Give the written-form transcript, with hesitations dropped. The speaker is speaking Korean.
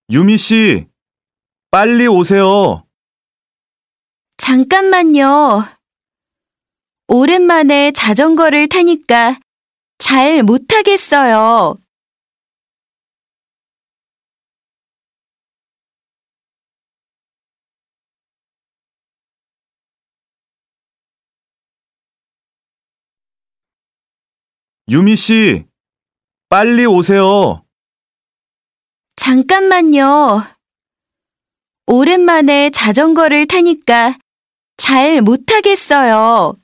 유미 씨, 빨리 오세요. 잠깐만요. 오랜만에 자전거를 타니까 잘 못하겠어요. 유미 씨, 빨리 오세요. 잠깐만요. 오랜만에 자전거를 타니까 잘 못하겠어요.